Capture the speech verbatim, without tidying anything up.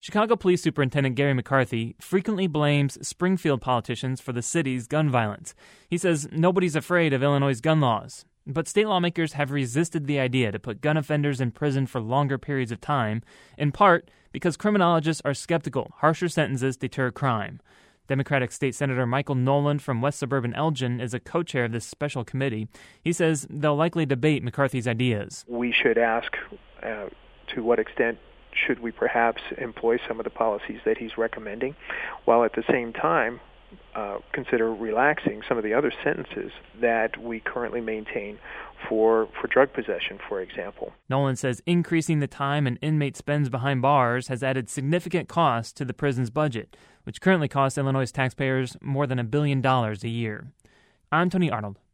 Chicago Police Superintendent Gary McCarthy frequently blames Springfield politicians for the city's gun violence. He says nobody's afraid of Illinois' gun laws. But state lawmakers have resisted the idea to put gun offenders in prison for longer periods of time, in part because criminologists are skeptical harsher sentences deter crime. Democratic State Senator Michael Nolan from West Suburban Elgin is a co-chair of this special committee. He says they'll likely debate McCarthy's ideas. We should ask uh, to what extent should we perhaps employ some of the policies that he's recommending, while at the same time uh, consider relaxing some of the other sentences that we currently maintain for, for drug possession, for example. Nolan says increasing the time an inmate spends behind bars has added significant costs to the prison's budget, which currently costs Illinois taxpayers more than a billion dollars a year. I'm Tony Arnold.